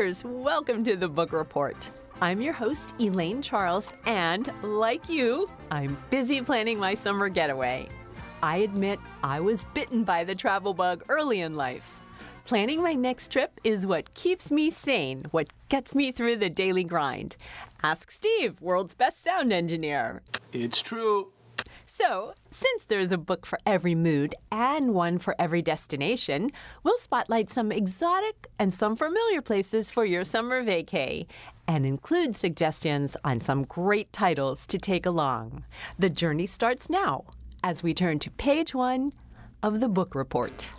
readers, welcome to the Book Report. I'm your host, Elaine Charles, and like you, I'm busy planning my summer getaway. I admit I was bitten by the travel bug early in life. Planning my next trip is what keeps me sane, what gets me through the daily grind. Ask Steve, world's best sound engineer. It's true. So, since there's a book for every mood and one for every destination, we'll spotlight some exotic and some familiar places for your summer vacay and include suggestions on some great titles to take along. The journey starts now as we turn to page 1 of the Book Report.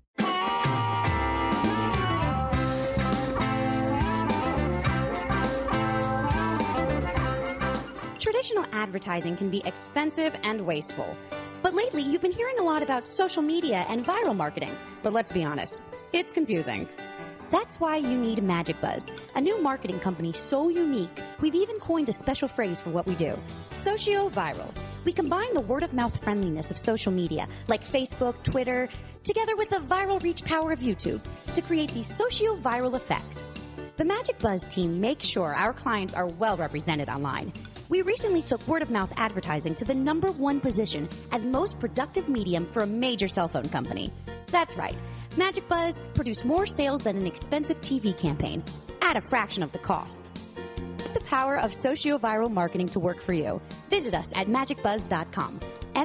Traditional advertising can be expensive and wasteful. But lately, you've been hearing a lot about social media and viral marketing. But let's be honest, it's confusing. That's why you need MagicBuzz, a new marketing company so unique, we've even coined a special phrase for what we do: socio-viral. We combine the word-of-mouth friendliness of social media, like Facebook, Twitter, together with the viral reach power of YouTube to create the socio-viral effect. The MagicBuzz team makes sure our clients are well represented online. We recently took word-of-mouth advertising to the #1 position as most productive medium for a major cell phone company. That's right. MagicBuzz produced more sales than an expensive TV campaign at a fraction of the cost. Put the power of socio-viral marketing to work for you. Visit us at magicbuzz.com.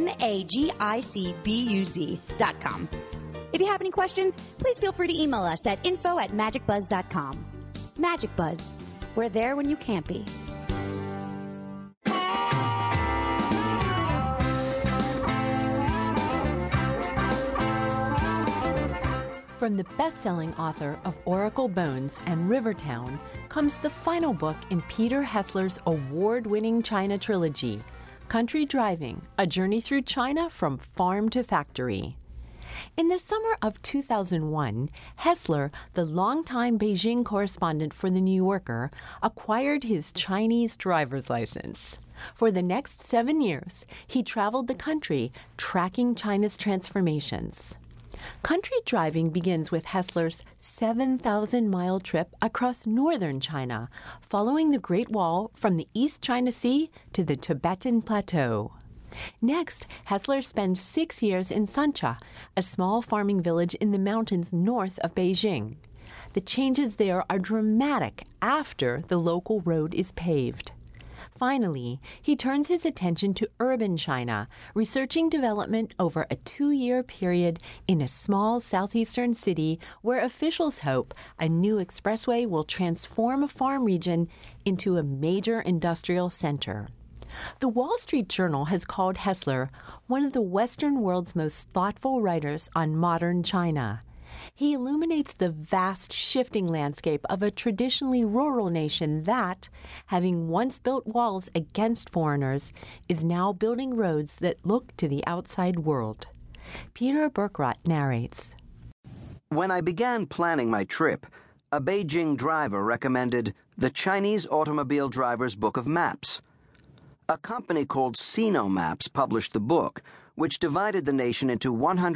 MAGICBUZ.com. If you have any questions, please feel free to email us at info@magicbuzz.com. MagicBuzz. We're there when you can't be. From the best-selling author of Oracle Bones and Rivertown comes the final book in Peter Hessler's award-winning China trilogy, Country Driving: A Journey Through China from Farm to Factory. In the summer of 2001, Hessler, the longtime Beijing correspondent for The New Yorker, acquired his Chinese driver's license. For the next 7 years, he traveled the country, tracking China's transformations. Country Driving begins with Hessler's 7,000-mile trip across northern China, following the Great Wall from the East China Sea to the Tibetan Plateau. Next, Hessler spends 6 years in Sancha, a small farming village in the mountains north of Beijing. The changes there are dramatic after the local road is paved. Finally, he turns his attention to urban China, researching development over a 2-year period in a small southeastern city where officials hope a new expressway will transform a farm region into a major industrial center. The Wall Street Journal has called Hessler one of the Western world's most thoughtful writers on modern China. He illuminates the vast shifting landscape of a traditionally rural nation that, having once built walls against foreigners, is now building roads that look to the outside world. Peter Burkrot narrates. When I began planning my trip, a Beijing driver recommended the Chinese Automobile Driver's Book of Maps. A company called Sino Maps published the book, which divided the nation into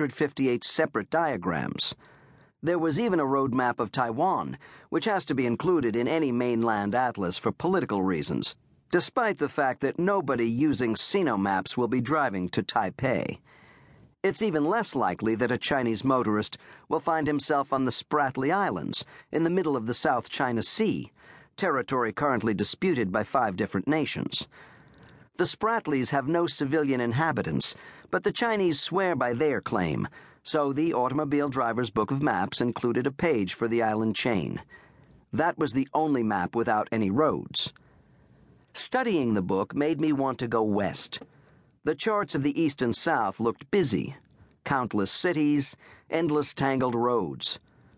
158 separate diagrams. There was even a road map of Taiwan, which has to be included in any mainland atlas for political reasons, despite the fact that nobody using Sino Maps will be driving to Taipei. It's even less likely that a Chinese motorist will find himself on the Spratly Islands, in the middle of the South China Sea, territory currently disputed by 5 different nations. The Spratlys have no civilian inhabitants, but the Chinese swear by their claim, so the Automobile Driver's Book of Maps included a page for the island chain. That was the only map without any roads. Studying the book made me want to go west. The charts of the east and south looked busy. Countless cities, endless tangled roads.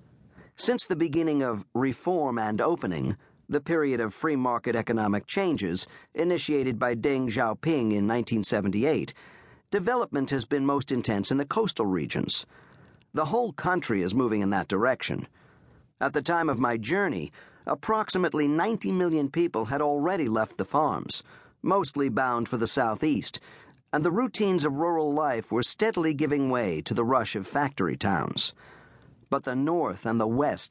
Since the beginning of Reform and Opening, the period of free market economic changes initiated by Deng Xiaoping in 1978, development has been most intense in the coastal regions. The whole country is moving in that direction. At the time of my journey, approximately 90 million people had already left the farms, mostly bound for the southeast, and the routines of rural life were steadily giving way to the rush of factory towns. But the north and the west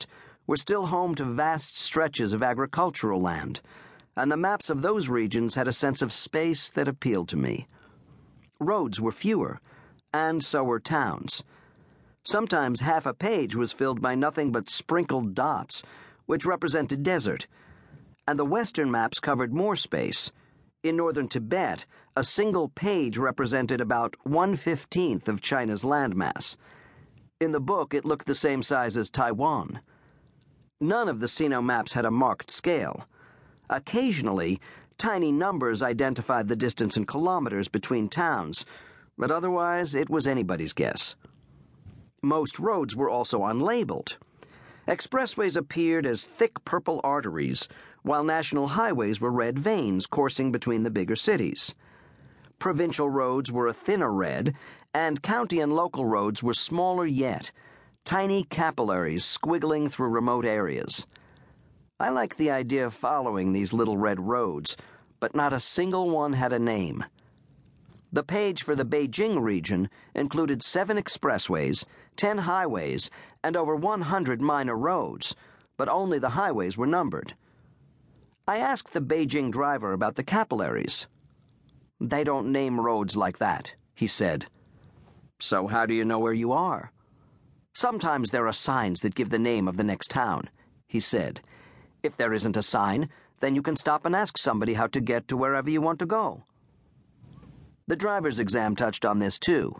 were still home to vast stretches of agricultural land, and the maps of those regions had a sense of space that appealed to me. Roads were fewer, and so were towns. Sometimes half a page was filled by nothing but sprinkled dots, which represented desert, and the western maps covered more space. In northern Tibet, a single page represented about 1/15 of China's landmass. In the book, it looked the same size as Taiwan. None of the Sino maps had a marked scale. Occasionally, tiny numbers identified the distance in kilometers between towns, but otherwise it was anybody's guess. Most roads were also unlabeled. Expressways appeared as thick purple arteries, while national highways were red veins coursing between the bigger cities. Provincial roads were a thinner red, and county and local roads were smaller yet, tiny capillaries squiggling through remote areas. I liked the idea of following these little red roads, but not a single one had a name. The page for the Beijing region included 7 expressways, 10 highways, and over 100 minor roads, but only the highways were numbered. I asked the Beijing driver about the capillaries. "They don't name roads like that," he said. "So how do you know where you are?" "Sometimes there are signs that give the name of the next town," he said. "If there isn't a sign, then you can stop and ask somebody how to get to wherever you want to go." The driver's exam touched on this too.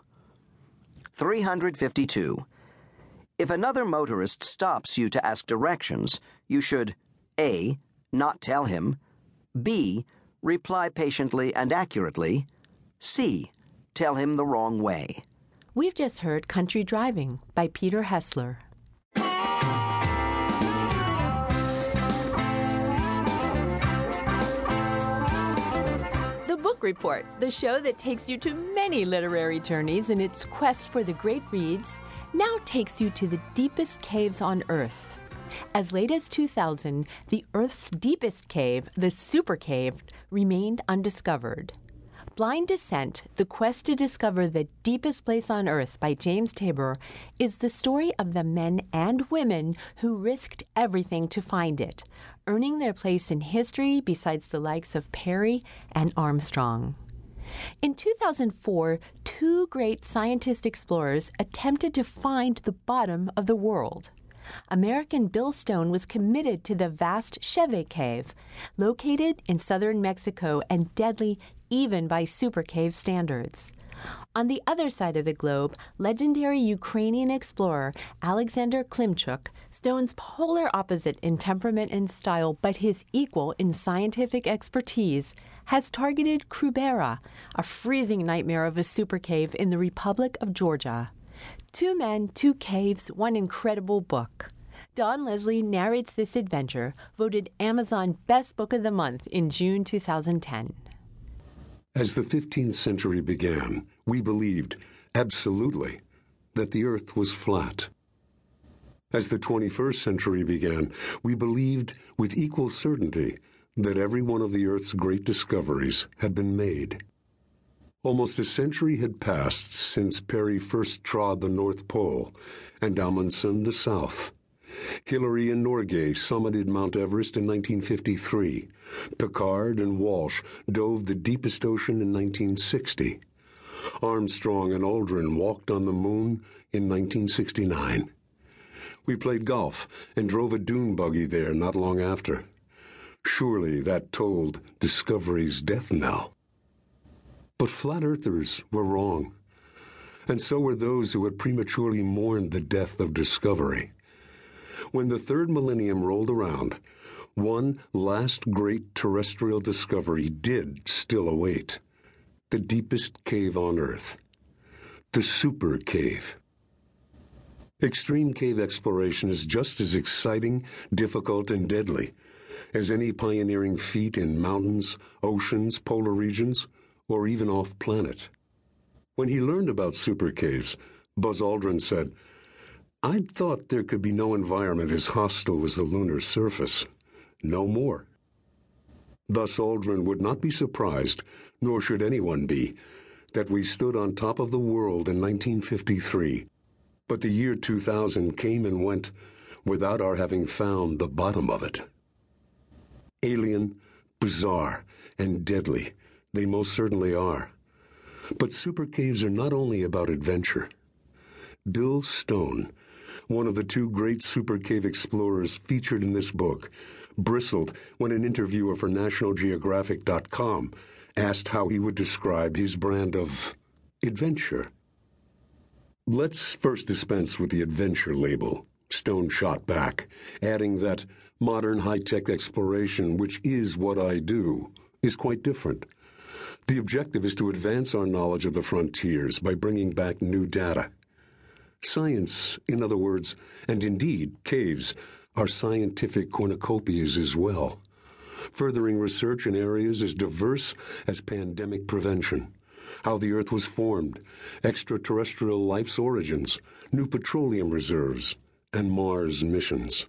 352. If another motorist stops you to ask directions, you should A. Not tell him, B. Reply patiently and accurately, C. Tell him the wrong way. We've just heard Country Driving by Peter Hessler. The Book Report, the show that takes you to many literary journeys in its quest for the great reads, now takes you to the deepest caves on Earth. As late as 2000, the Earth's deepest cave, the Super Cave, remained undiscovered. Blind Descent, The Quest to Discover the Deepest Place on Earth by James Tabor, is the story of the men and women who risked everything to find it, earning their place in history besides the likes of Perry and Armstrong. In 2004, 2 great scientist explorers attempted to find the bottom of the world. American Bill Stone was committed to the vast Cheve Cave, located in southern Mexico and deadly even by super cave standards. On the other side of the globe, legendary Ukrainian explorer Alexander Klimchuk, Stone's polar opposite in temperament and style but his equal in scientific expertise, has targeted Krubera, a freezing nightmare of a super cave in the Republic of Georgia. 2 men, 2 caves, one incredible book. Don Leslie narrates this adventure, voted Amazon Best Book of the Month in June 2010. As the 15th century began, we believed, absolutely, that the earth was flat. As the 21st century began, we believed with equal certainty that every one of the earth's great discoveries had been made. Almost a century had passed since Peary first trod the North Pole and Amundsen the South. Hillary and Norgay summited Mount Everest in 1953. Picard and Walsh dove the deepest ocean in 1960. Armstrong and Aldrin walked on the moon in 1969. We played golf and drove a dune buggy there not long after. Surely that tolled Discovery's death knell. But flat earthers were wrong, and so were those who had prematurely mourned the death of Discovery. When the 3rd millennium rolled around, one last great terrestrial discovery did still await: the deepest cave on Earth, the Super Cave. Extreme cave exploration is just as exciting, difficult, and deadly as any pioneering feat in mountains, oceans, polar regions, or even off-planet. When he learned about super caves, Buzz Aldrin said, "I'd thought there could be no environment as hostile as the lunar surface. No more." Thus Aldrin would not be surprised, nor should anyone be, that we stood on top of the world in 1953. But the year 2000 came and went without our having found the bottom of it. Alien, bizarre, and deadly, they most certainly are. But super caves are not only about adventure. Bill Stone, one of the two great super cave explorers featured in this book, bristled when an interviewer for NationalGeographic.com asked how he would describe his brand of adventure. "Let's first dispense with the adventure label," Stone shot back, adding that modern high-tech exploration, which is what I do, is quite different. The objective is to advance our knowledge of the frontiers by bringing back new data. Science, in other words, and indeed caves, are scientific cornucopias as well, furthering research in areas as diverse as pandemic prevention, how the Earth was formed, extraterrestrial life's origins, new petroleum reserves, and Mars missions.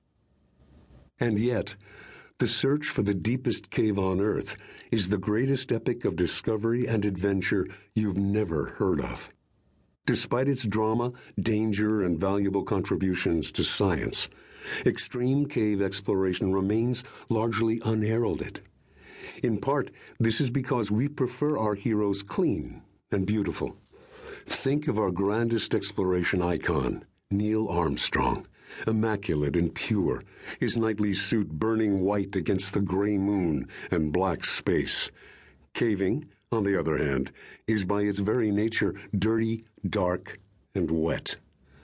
And yet, the search for the deepest cave on Earth is the greatest epic of discovery and adventure you've never heard of. Despite its drama, danger, and valuable contributions to science, extreme cave exploration remains largely unheralded. In part, this is because we prefer our heroes clean and beautiful. Think of our grandest exploration icon, Neil Armstrong, immaculate and pure, his nightly suit burning white against the gray moon and black space. Caving, on the other hand, is by its very nature dirty, dark, and wet.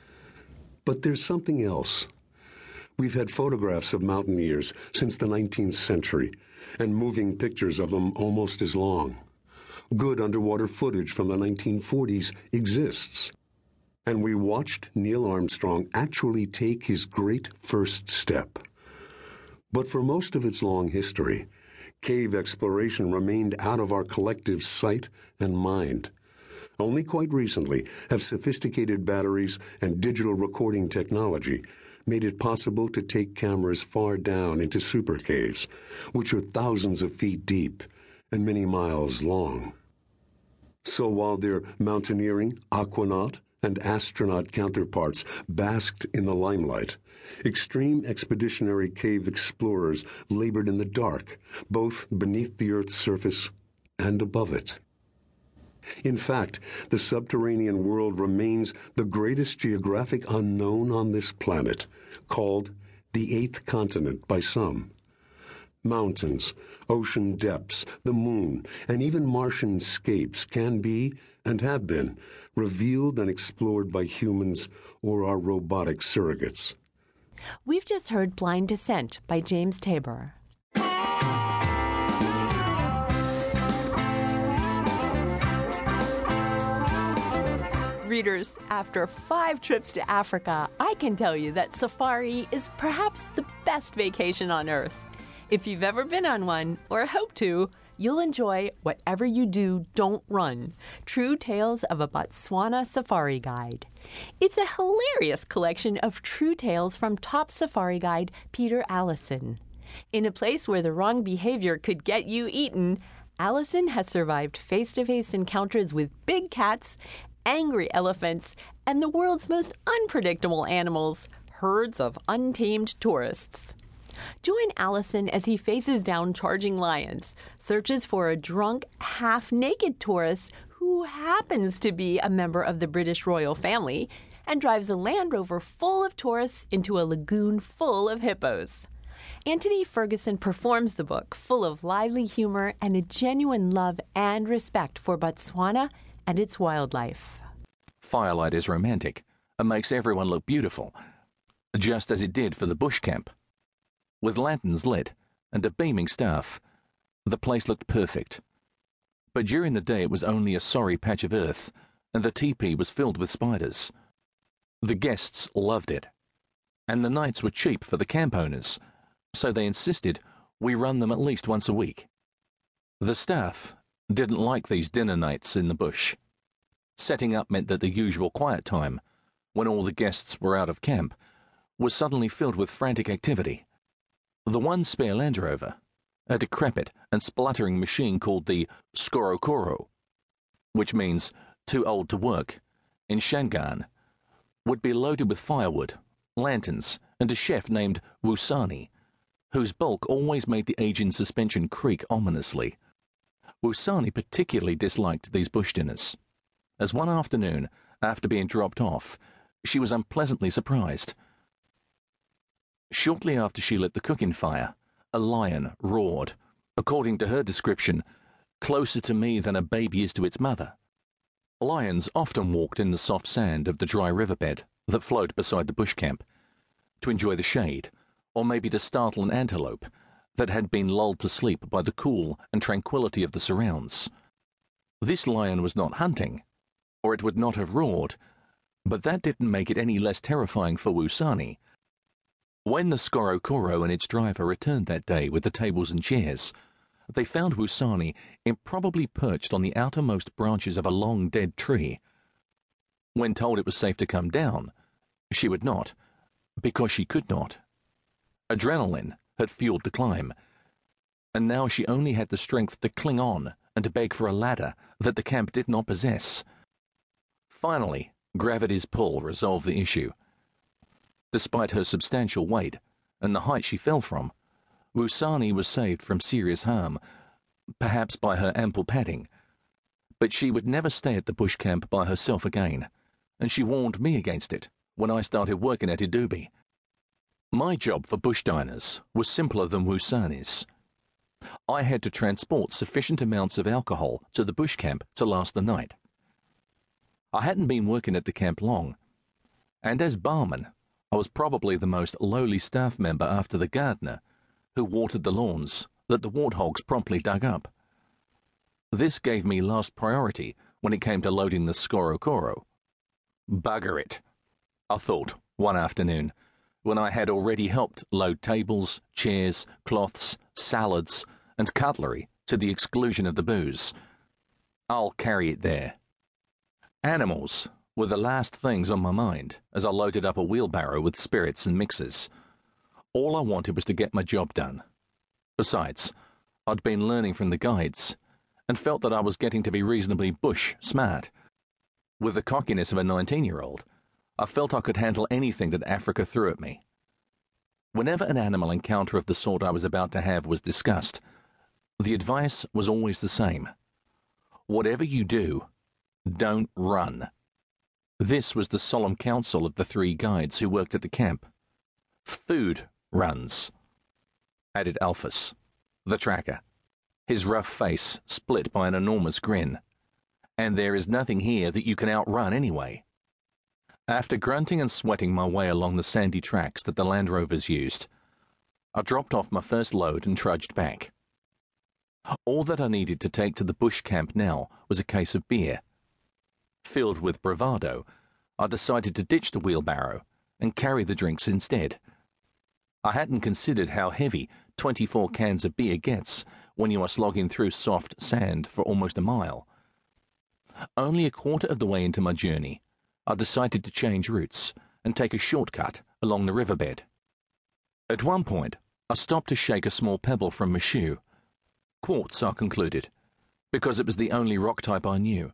But there's something else. We've had photographs of mountaineers since the 19th century, and moving pictures of them almost as long. Good underwater footage from the 1940s exists. And we watched Neil Armstrong actually take his great first step. But for most of its long history, cave exploration remained out of our collective sight and mind. Only quite recently have sophisticated batteries and digital recording technology made it possible to take cameras far down into super caves, which are thousands of feet deep and many miles long. So while their mountaineering, aquanaut, and astronaut counterparts basked in the limelight, extreme expeditionary cave explorers labored in the dark, both beneath the Earth's surface and above it. In fact, the subterranean world remains the greatest geographic unknown on this planet, called the eighth continent by some. Mountains, ocean depths, the moon, and even Martian scapes can be, and have been, revealed and explored by humans or our robotic surrogates. We've just heard Blind Descent by James Tabor. Readers, after 5 trips to Africa, I can tell you that safari is perhaps the best vacation on Earth. If you've ever been on one, or hope to, you'll enjoy Whatever You Do, Don't Run, True Tales of a Botswana Safari Guide. It's a hilarious collection of true tales from top safari guide Peter Allison. In a place where the wrong behavior could get you eaten, Allison has survived face-to-face encounters with big cats, angry elephants, and the world's most unpredictable animals, herds of untamed tourists. Join Allison as he faces down charging lions, searches for a drunk, half-naked tourist who happens to be a member of the British royal family, and drives a Land Rover full of tourists into a lagoon full of hippos. Anthony Ferguson performs the book, full of lively humor and a genuine love and respect for Botswana and its wildlife. Firelight is romantic and makes everyone look beautiful, just as it did for the bush camp. With lanterns lit and a beaming staff, the place looked perfect. But during the day it was only a sorry patch of earth, and the teepee was filled with spiders. The guests loved it, and the nights were cheap for the camp owners, so they insisted we run them at least once a week. The staff didn't like these dinner nights in the bush. Setting up meant that the usual quiet time, when all the guests were out of camp, was suddenly filled with frantic activity. The one spare Land Rover, a decrepit and spluttering machine called the Skorokoro, which means too old to work, in Shangaan, would be loaded with firewood, lanterns, and a chef named Wusani, whose bulk always made the aging suspension creak ominously. Wusani particularly disliked these bush dinners, as one afternoon, after being dropped off, she was unpleasantly surprised. Shortly after she lit the cooking fire, a lion roared, according to her description, closer to me than a baby is to its mother. Lions often walked in the soft sand of the dry riverbed that flowed beside the bush camp, to enjoy the shade, or maybe to startle an antelope that had been lulled to sleep by the cool and tranquility of the surrounds. This lion was not hunting, or it would not have roared, but that didn't make it any less terrifying for Wusani. When the Scorocoro and its driver returned that day with the tables and chairs, they found Wusani improbably perched on the outermost branches of a long dead tree. When told it was safe to come down, she would not, because she could not. Adrenaline had fueled the climb, and now she only had the strength to cling on and to beg for a ladder that the camp did not possess. Finally, gravity's pull resolved the issue. Despite her substantial weight and the height she fell from, Wusani was saved from serious harm, perhaps by her ample padding. But she would never stay at the bush camp by herself again, and she warned me against it when I started working at Idubi. My job for bush diners was simpler than Wusani's. I had to transport sufficient amounts of alcohol to the bush camp to last the night. I hadn't been working at the camp long, and as barman, I was probably the most lowly staff member after the gardener, who watered the lawns that the warthogs promptly dug up. This gave me last priority when it came to loading the Scorocoro. Bugger it, I thought one afternoon, when I had already helped load tables, chairs, cloths, salads, and cutlery to the exclusion of the booze. I'll carry it there. Animals were the last things on my mind as I loaded up a wheelbarrow with spirits and mixers. All I wanted was to get my job done. Besides, I'd been learning from the guides and felt that I was getting to be reasonably bush smart. With the cockiness of a 19-year-old, I felt I could handle anything that Africa threw at me. Whenever an animal encounter of the sort I was about to have was discussed, the advice was always the same. Whatever you do, don't run. This was the solemn counsel of the 3 guides who worked at the camp. Food runs, added Alphys, the tracker, his rough face split by an enormous grin. And there is nothing here that you can outrun anyway. After grunting and sweating my way along the sandy tracks that the Land Rovers used, I dropped off my first load and trudged back. All that I needed to take to the bush camp now was a case of beer. Filled with bravado, I decided to ditch the wheelbarrow and carry the drinks instead. I hadn't considered how heavy 24 cans of beer gets when you are slogging through soft sand for almost a mile. Only a quarter of the way into my journey, I decided to change routes and take a shortcut along the riverbed. At one point, I stopped to shake a small pebble from my shoe. Quartz, I concluded, because it was the only rock type I knew.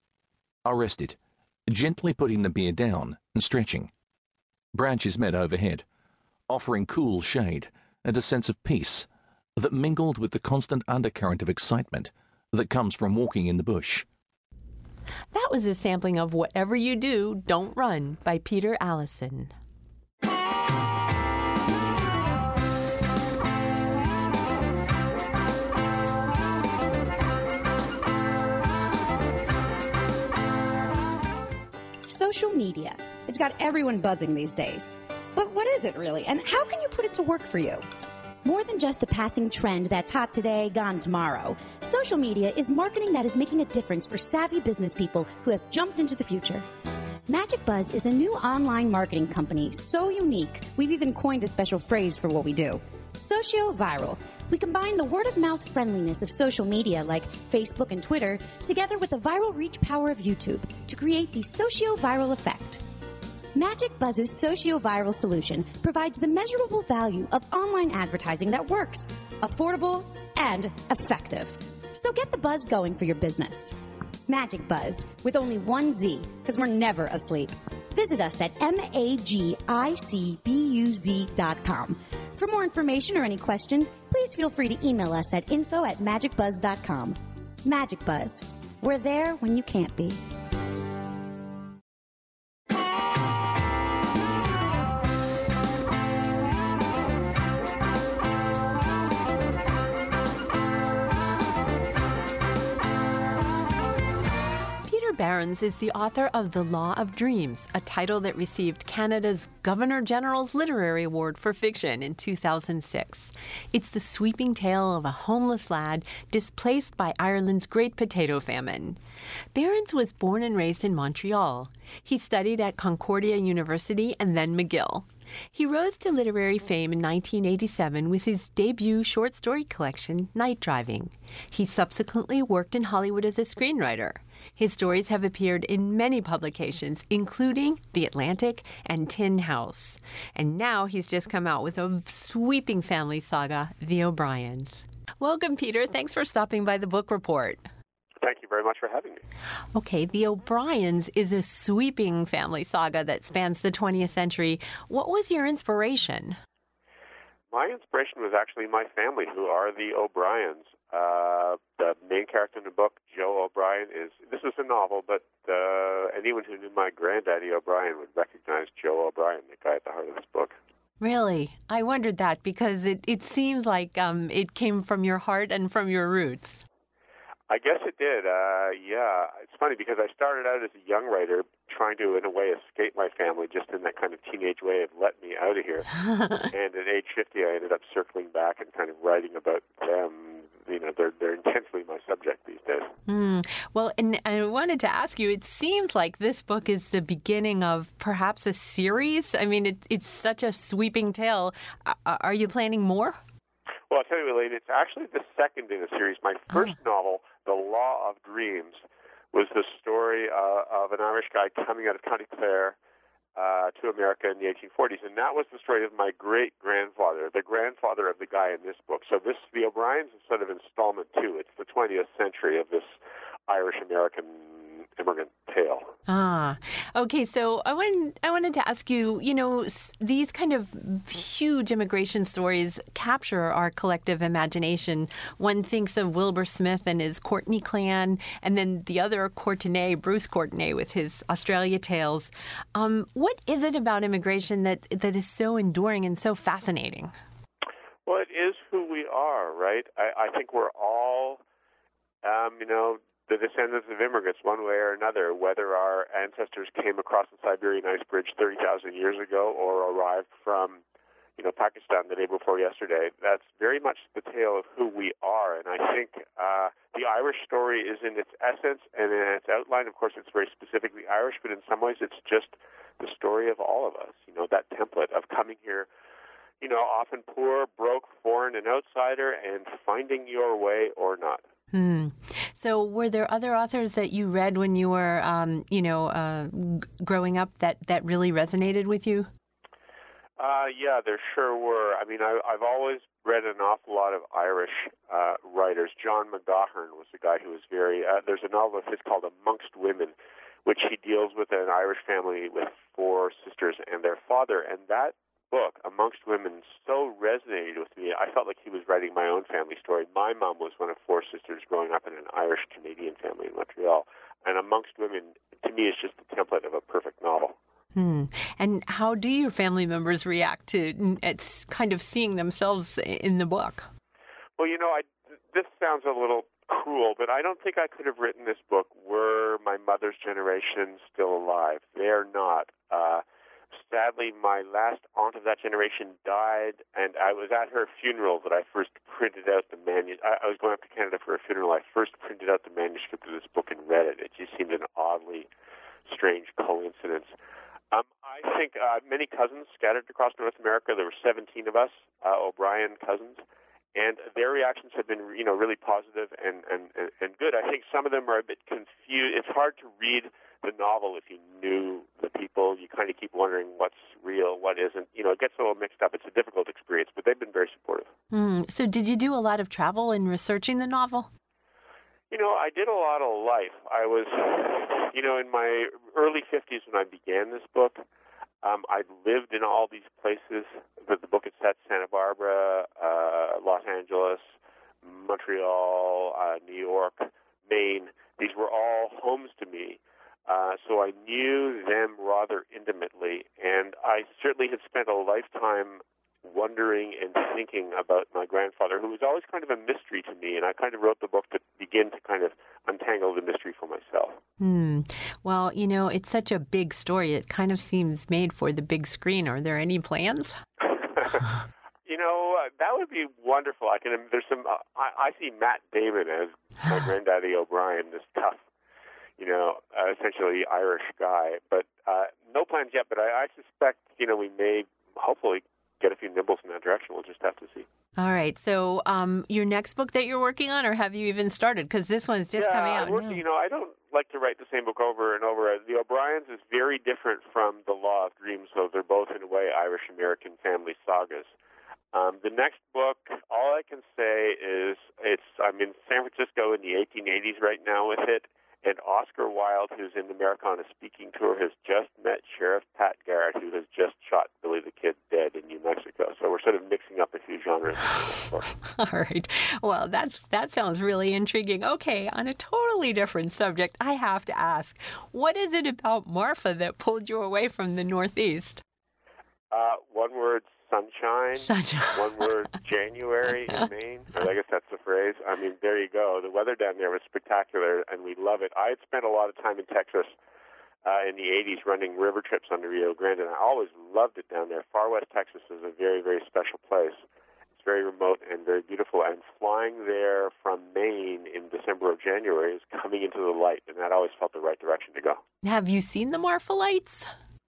I rested, gently putting the beer down and stretching. Branches met overhead, offering cool shade and a sense of peace that mingled with the constant undercurrent of excitement that comes from walking in the bush. That was a sampling of Whatever You Do, Don't Run by Peter Allison. Social media. It's got everyone buzzing these days. But what is it really, and how can you put it to work for you? More than just a passing trend that's hot today, gone tomorrow, social media is marketing that is making a difference for savvy business people who have jumped into the future. Magic Buzz is a new online marketing company so unique, we've even coined a special phrase for what we do. Socio-viral. We combine the word-of-mouth friendliness of social media like Facebook and Twitter together with the viral reach power of YouTube to create the socio-viral effect. Magic Buzz's socio-viral solution provides the measurable value of online advertising that works, affordable, and effective. So get the buzz going for your business. Magic Buzz, with only one Z, because we're never asleep. Visit us at magicbuz.com. For more information or any questions, please feel free to email us at info@magicbuzz.com. Magic Buzz. We're there when you can't be. Behrens is the author of The Law of Dreams, a title that received Canada's Governor-General's Literary Award for Fiction in 2006. It's the sweeping tale of a homeless lad displaced by Ireland's Great Potato Famine. Behrens was born and raised in Montreal. He studied at Concordia University and then McGill. He rose to literary fame in 1987 with his debut short story collection, Night Driving. He subsequently worked in Hollywood as a screenwriter. His stories have appeared in many publications, including The Atlantic and Tin House. And now he's just come out with a sweeping family saga, The O'Briens. Welcome, Peter. Thanks for stopping by the Book Report. Thank you very much for having me. Okay, The O'Briens is a sweeping family saga that spans the 20th century. What was your inspiration? My inspiration was actually my family, who are the O'Briens. The main character in the book, Joe O'Brien, this is a novel, but anyone who knew my granddaddy O'Brien would recognize Joe O'Brien, the guy at the heart of this book. Really? I wondered that because it seems like it came from your heart and from your roots. I guess it did. Yeah, it's funny because I started out as a young writer trying to, in a way, escape my family just in that kind of teenage way of let me out of here. And at age 50, I ended up circling back and kind of writing about them. You know, they're intensely my subject these days. Well, and I wanted to ask you, it seems like this book is the beginning of perhaps a series. I mean, it's such a sweeping tale. Are you planning more? Well, I'll tell you, Elaine, it's actually the second in a series. My first novel, The Law of Dreams, was the story of an Irish guy coming out of County Clare to America in the 1840s. And that was the story of my great-grandfather, the grandfather of the guy in this book. So The O'Briens is sort of installment two. It's the 20th century of this Irish-American immigrant tale. Okay. So I wanted to ask you, these kind of huge immigration stories capture our collective imagination. One thinks of Wilbur Smith and his Courtenay clan, and then the other Courtenay, Bruce Courtenay, with his Australia tales. What is it about immigration that is so enduring and so fascinating? Well, it is who we are, right? I think we're all, the descendants of immigrants one way or another, whether our ancestors came across the Siberian Ice Bridge 30,000 years ago or arrived from, Pakistan the day before yesterday. That's very much the tale of who we are. And I think the Irish story is in its essence and in its outline. Of course, it's very specifically Irish, but in some ways it's just the story of all of us, that template of coming here, often poor, broke, foreign, and outsider, and finding your way or not. So were there other authors that you read when you were, growing up that really resonated with you? Yeah, there sure were. I mean, I've always read an awful lot of Irish writers. John McGahern was the guy who was very... there's a novel of his called Amongst Women, which he deals with an Irish family with 4 sisters and their father, and that book, Amongst Women, so resonated with me. I felt like he was writing my own family story. My mom was one of 4 sisters growing up in an Irish-Canadian family in Montreal. And Amongst Women, to me, is just the template of a perfect novel. And how do your family members react to kind of seeing themselves in the book? Well, this sounds a little cruel, but I don't think I could have written this book were my mother's generation still alive. They're not. Sadly, my last aunt of that generation died, and I was at her funeral that I first printed out the manuscript. I was going up to Canada for a funeral. I first printed out the manuscript of this book and read it. It just seemed an oddly strange coincidence. I think many cousins scattered across North America. There were 17 of us, O'Brien cousins, and their reactions have been, really positive and good. I think some of them are a bit confused. It's hard to read the novel if you knew the people. You kind of keep wondering what's real, what isn't. It gets a little mixed up. It's a difficult experience, but they've been very supportive. So did you do a lot of travel in researching the novel? I did a lot of life. I was, in my early 50s when I began this book. I'd lived in all these places. The book is set Santa Barbara, Los Angeles, Montreal, New York, Maine. These were all homes to me. So I knew them rather intimately, and I certainly had spent a lifetime wondering and thinking about my grandfather, who was always kind of a mystery to me, and I kind of wrote the book to begin to kind of untangle the mystery for myself. Well, it's such a big story. It kind of seems made for the big screen. Are there any plans? That would be wonderful. There's some. I see Matt Damon as my granddaddy O'Brien, this tough, essentially Irish guy. But no plans yet. But I suspect, we may hopefully get a few nibbles in that direction. We'll just have to see. All right. So your next book that you're working on, or have you even started? Because this one's just coming out now. I don't like to write the same book over and over. The O'Briens is very different from The Law of Dreams, so they're both, in a way, Irish-American family sagas. The next book, all I can say is I'm in San Francisco in the 1880s right now with it, and Oscar Wilde, who's in America on a speaking tour, has just met Sheriff Pat Garrett, who has just shot Billy the Kid dead in New Mexico. So we're sort of mixing up a few genres. All right. Well, that sounds really intriguing. Okay, on a totally different subject, I have to ask, what is it about Marfa that pulled you away from the Northeast? One word, sunshine. One word, January in Maine. I guess that's the phrase. There you go. The weather down there was spectacular, and we love it. I had spent a lot of time in Texas in the 80s running river trips on the Rio Grande, and I always loved it down there. Far West Texas is a very, very special place. It's very remote and very beautiful, and flying there from Maine in December or January is coming into the light, and that always felt the right direction to go. Have you seen the Marfa Lights?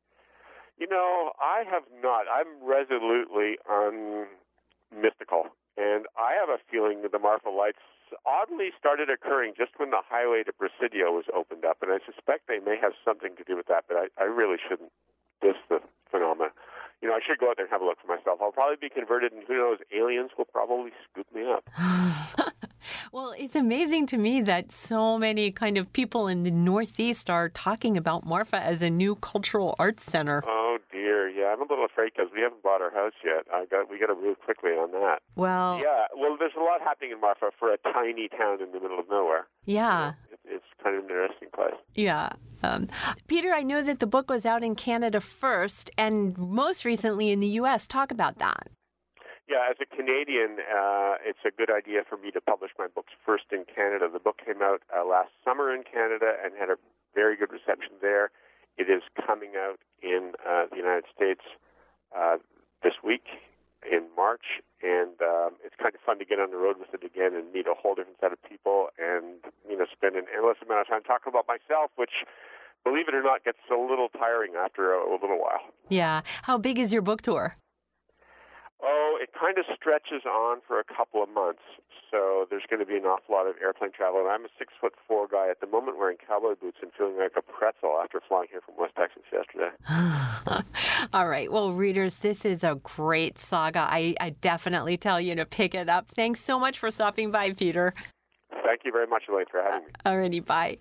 I have not. I'm resolutely mystical, and I have a feeling that the Marfa Lights oddly started occurring just when the highway to Presidio was opened up, and I suspect they may have something to do with that, but I really shouldn't diss the phenomena. I should go out there and have a look for myself. I'll probably be converted, and who knows, aliens will probably scoop me up. Well, it's amazing to me that so many kind of people in the Northeast are talking about Marfa as a new cultural arts center. Oh, dear. Yeah, I'm a little afraid because we haven't bought our house yet. We got to move quickly on that. Well, there's a lot happening in Marfa for a tiny town in the middle of nowhere. Yeah. It's kind of an interesting place. Yeah. Peter, I know that the book was out in Canada first and most recently in the U.S. Talk about that. Yeah, as a Canadian, it's a good idea for me to publish my books first in Canada. The book came out last summer in Canada and had a very good reception there. It is coming out in the United States this week in March, and it's kind of fun to get on the road with it again and meet a whole different set of people and, spend an endless amount of time talking about myself, which, believe it or not, gets a little tiring after a little while. Yeah. How big is your book tour? Oh, it kind of stretches on for a couple of months, so there's going to be an awful lot of airplane travel. And I'm a 6'4" guy at the moment, wearing cowboy boots and feeling like a pretzel after flying here from West Texas yesterday. All right. Well, readers, this is a great saga. I definitely tell you to pick it up. Thanks so much for stopping by, Peter. Thank you very much, Elaine, for having me. All righty. Bye.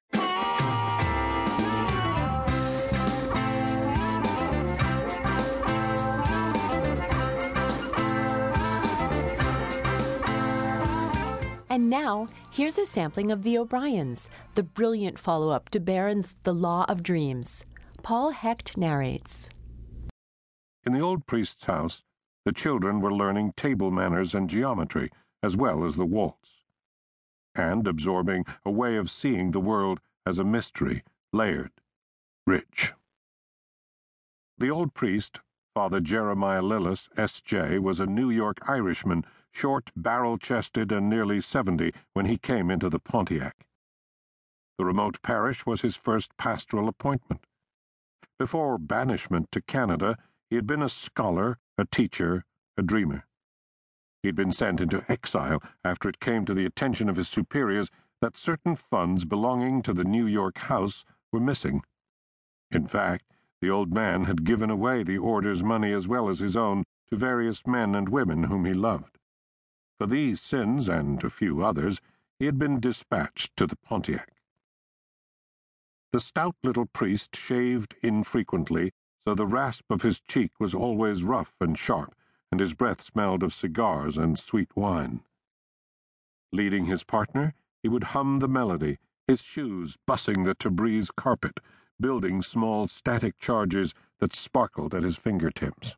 And now, here's a sampling of The O'Briens, the brilliant follow-up to Barron's The Law of Dreams. Paul Hecht narrates. In the old priest's house, the children were learning table manners and geometry, as well as the waltz, and absorbing a way of seeing the world as a mystery, layered, rich. The old priest, Father Jeremiah Lillis, S.J., was a New York Irishman, short, barrel-chested, and nearly 70 when he came into the Pontiac. The remote parish was his first pastoral appointment. Before banishment to Canada, he had been a scholar, a teacher, a dreamer. He had been sent into exile after it came to the attention of his superiors that certain funds belonging to the New York house were missing. In fact, the old man had given away the order's money as well as his own to various men and women whom he loved. For these sins, and a few others, he had been dispatched to the Pontiac. The stout little priest shaved infrequently, so the rasp of his cheek was always rough and sharp, and his breath smelled of cigars and sweet wine. Leading his partner, he would hum the melody, his shoes bussing the Tabriz carpet, building small static charges that sparkled at his fingertips.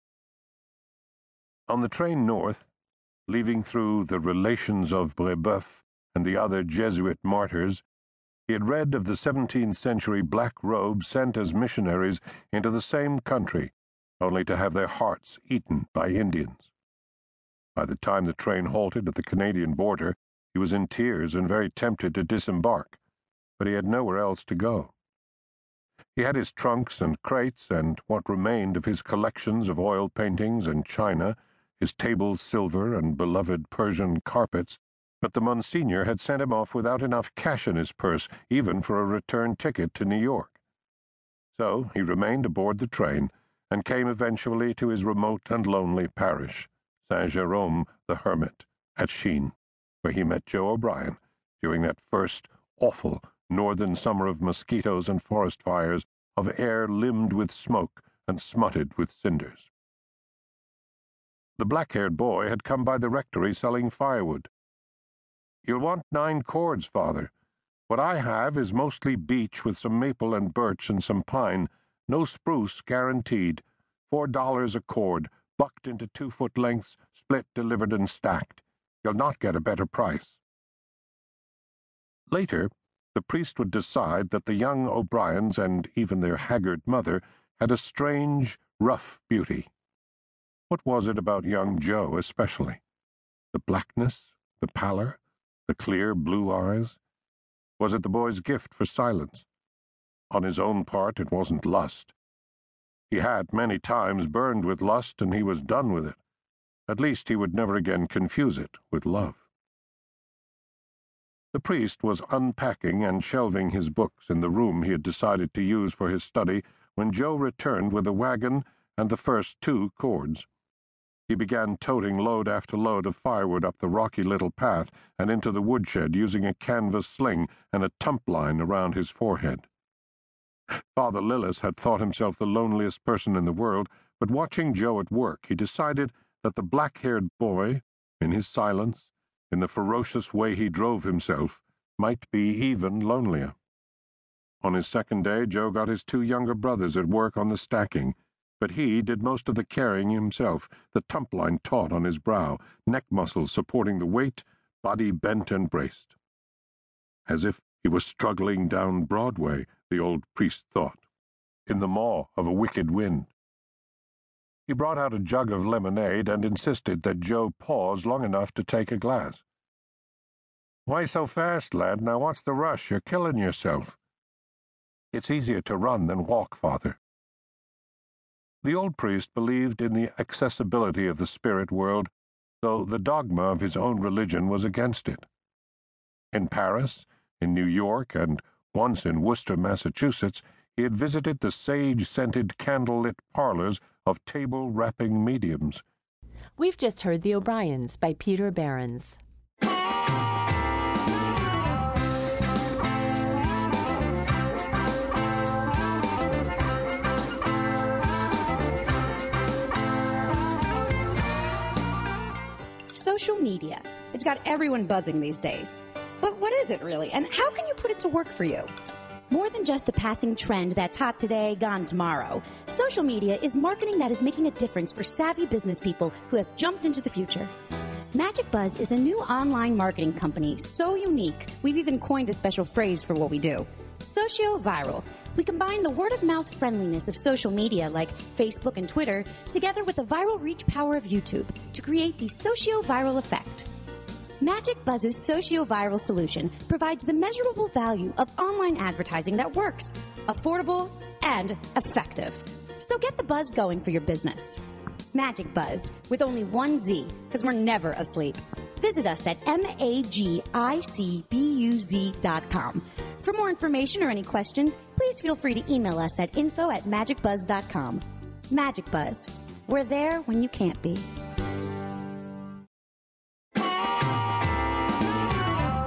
On the train north, leaving through the Relations of Brébeuf and the other Jesuit martyrs, he had read of the 17th century black robes sent as missionaries into the same country, only to have their hearts eaten by Indians. By the time the train halted at the Canadian border, he was in tears and very tempted to disembark, but he had nowhere else to go. He had his trunks and crates and what remained of his collections of oil paintings and china, his table silver and beloved Persian carpets, but the Monsignor had sent him off without enough cash in his purse even for a return ticket to New York. So he remained aboard the train and came eventually to his remote and lonely parish, Saint-Jérôme the Hermit, at Sheen, where he met Joe O'Brien during that first awful northern summer of mosquitoes and forest fires, of air limned with smoke and smutted with cinders. The black-haired boy had come by the rectory selling firewood. "You'll want 9 cords, Father. What I have is mostly beech with some maple and birch and some pine, no spruce guaranteed, $4 a cord, bucked into 2-foot lengths, split, delivered, and stacked. You'll not get a better price." Later, the priest would decide that the young O'Briens and even their haggard mother had a strange, rough beauty. What was it about young Joe especially? The blackness, the pallor, the clear blue eyes? Was it the boy's gift for silence? On his own part, it wasn't lust. He had many times burned with lust, and he was done with it. At least he would never again confuse it with love. The priest was unpacking and shelving his books in the room he had decided to use for his study when Joe returned with a wagon and the first 2 cords. He began toting load after load of firewood up the rocky little path and into the woodshed using a canvas sling and a tump-line around his forehead. Father Lillis had thought himself the loneliest person in the world, but watching Joe at work, he decided that the black-haired boy, in his silence, in the ferocious way he drove himself, might be even lonelier. On his second day, Joe got his 2 younger brothers at work on the stacking, but he did most of the carrying himself, the tump-line taut on his brow, neck muscles supporting the weight, body bent and braced. As if he was struggling down Broadway, the old priest thought, in the maw of a wicked wind. He brought out a jug of lemonade and insisted that Joe pause long enough to take a glass. "Why so fast, lad? Now what's the rush? You're killing yourself." "It's easier to run than walk, Father." The old priest believed in the accessibility of the spirit world, though the dogma of his own religion was against it. In Paris, in New York, and once in Worcester, Massachusetts, he had visited the sage-scented candle-lit parlors of table-rapping mediums. We've just heard The O'Briens by Peter Behrens. Social media. It's got everyone buzzing these days. But what is it really, and how can you put it to work for you? More than just a passing trend that's hot today, gone tomorrow, social media is marketing that is making a difference for savvy business people who have jumped into the future. Magic Buzz is a new online marketing company so unique, we've even coined a special phrase for what we do. Socio-viral. We combine the word-of-mouth friendliness of social media like Facebook and Twitter together with the viral reach power of YouTube to create the socio-viral effect. Magic Buzz's socio-viral solution provides the measurable value of online advertising that works, affordable, and effective. So get the buzz going for your business. Magic Buzz, with only 1 Z, because we're never asleep. Visit us at magicbuz.com. For more information or any questions, please feel free to email us at info@magicbuzz.com. Magic Buzz. We're there when you can't be.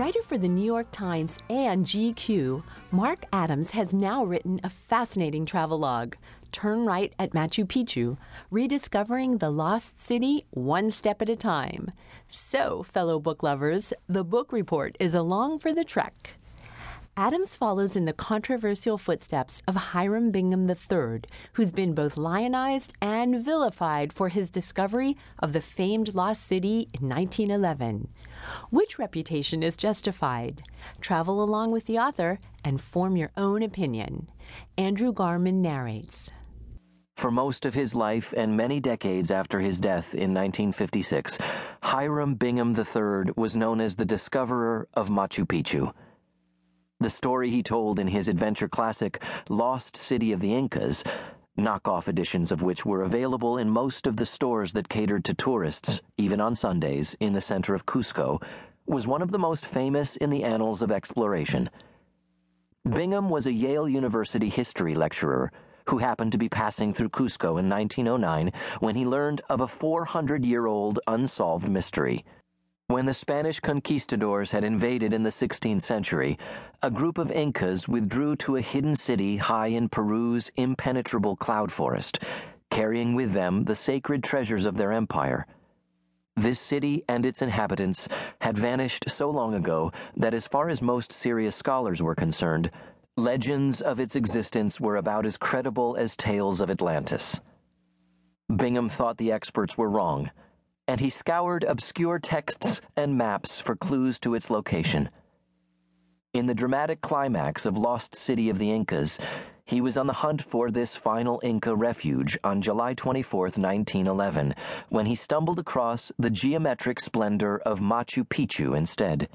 writer for the New York Times and GQ, Mark Adams has now written a fascinating travelogue, Turn Right at Machu Picchu, rediscovering the lost city one step at a time. So, fellow book lovers, the book report is along for the trek. Adams follows in the controversial footsteps of Hiram Bingham III, who's been both lionized and vilified for his discovery of the famed lost city in 1911. Which reputation is justified? Travel along with the author and form your own opinion. Andrew Garman narrates. For most of his life and many decades after his death in 1956, Hiram Bingham III was known as the discoverer of Machu Picchu. The story he told in his adventure classic, Lost City of the Incas, knockoff editions of which were available in most of the stores that catered to tourists, even on Sundays, in the center of Cusco, was one of the most famous in the annals of exploration. Bingham was a Yale University history lecturer who happened to be passing through Cusco in 1909 when he learned of a 400-year-old unsolved mystery. When the Spanish conquistadors had invaded in the 16th century, a group of Incas withdrew to a hidden city high in Peru's impenetrable cloud forest, carrying with them the sacred treasures of their empire. This city and its inhabitants had vanished so long ago that, as far as most serious scholars were concerned, legends of its existence were about as credible as tales of Atlantis. Bingham thought the experts were wrong, and he scoured obscure texts and maps for clues to its location. In the dramatic climax of Lost City of the Incas, he was on the hunt for this final Inca refuge on July 24, 1911, when he stumbled across the geometric splendor of Machu Picchu instead.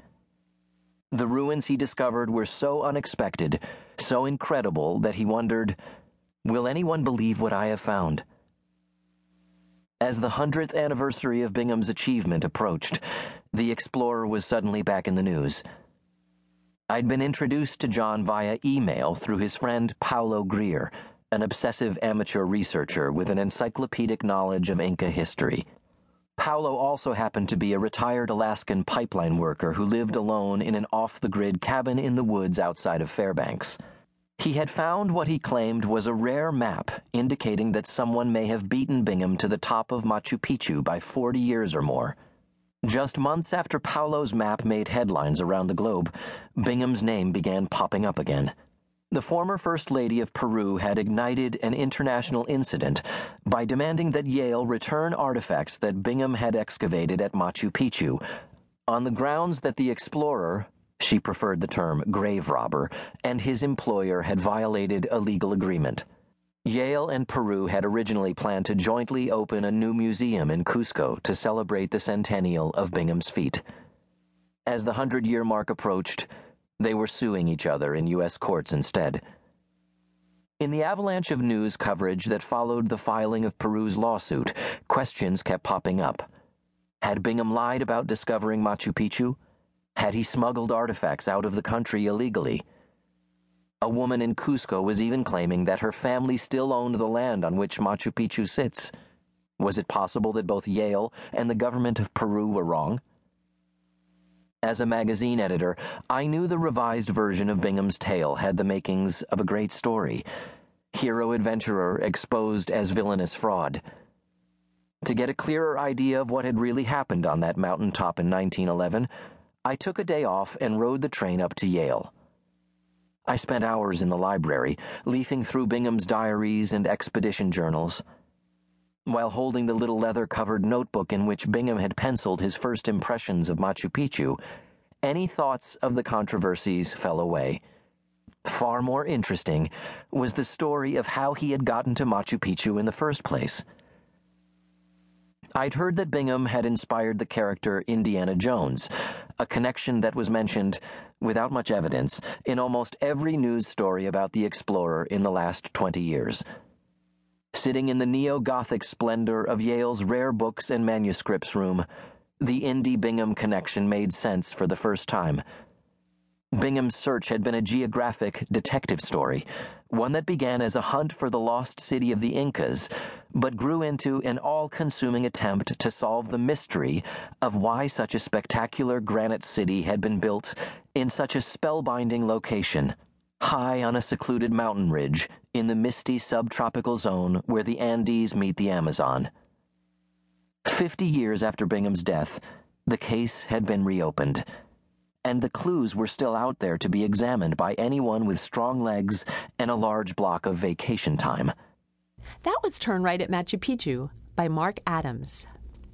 The ruins he discovered were so unexpected, so incredible that he wondered, "Will anyone believe what I have found?" As the 100th anniversary of Bingham's achievement approached, the explorer was suddenly back in the news. I'd been introduced to John via email through his friend Paulo Greer, an obsessive amateur researcher with an encyclopedic knowledge of Inca history. Paulo also happened to be a retired Alaskan pipeline worker who lived alone in an off-the-grid cabin in the woods outside of Fairbanks. He had found what he claimed was a rare map indicating that someone may have beaten Bingham to the top of Machu Picchu by 40 years or more. Just months after Paulo's map made headlines around the globe, Bingham's name began popping up again. The former First Lady of Peru had ignited an international incident by demanding that Yale return artifacts that Bingham had excavated at Machu Picchu, on the grounds that the explorer, she preferred the term grave robber, and his employer had violated a legal agreement. Yale and Peru had originally planned to jointly open a new museum in Cusco to celebrate the centennial of Bingham's feat. As the 100-year mark approached, they were suing each other in U.S. courts instead. In the avalanche of news coverage that followed the filing of Peru's lawsuit, questions kept popping up. Had Bingham lied about discovering Machu Picchu? Had he smuggled artifacts out of the country illegally? A woman in Cusco was even claiming that her family still owned the land on which Machu Picchu sits. Was it possible that both Yale and the government of Peru were wrong? As a magazine editor, I knew the revised version of Bingham's tale had the makings of a great story. Hero adventurer exposed as villainous fraud. To get a clearer idea of what had really happened on that mountaintop in 1911, I took a day off and rode the train up to Yale. I spent hours in the library, leafing through Bingham's diaries and expedition journals. While holding the little leather-covered notebook in which Bingham had penciled his first impressions of Machu Picchu, any thoughts of the controversies fell away. Far more interesting was the story of how he had gotten to Machu Picchu in the first place. I'd heard that Bingham had inspired the character Indiana Jones, a connection that was mentioned, without much evidence, in almost every news story about the explorer in the last 20 years. Sitting in the neo-Gothic splendor of Yale's rare books and manuscripts room, the Indy-Bingham connection made sense for the first time. Bingham's search had been a geographic detective story, one that began as a hunt for the lost city of the Incas, but grew into an all-consuming attempt to solve the mystery of why such a spectacular granite city had been built in such a spellbinding location, high on a secluded mountain ridge in the misty subtropical zone where the Andes meet the Amazon. 50 years after Bingham's death, the case had been reopened, and the clues were still out there to be examined by anyone with strong legs and a large block of vacation time. That was Turn Right at Machu Picchu by Mark Adams.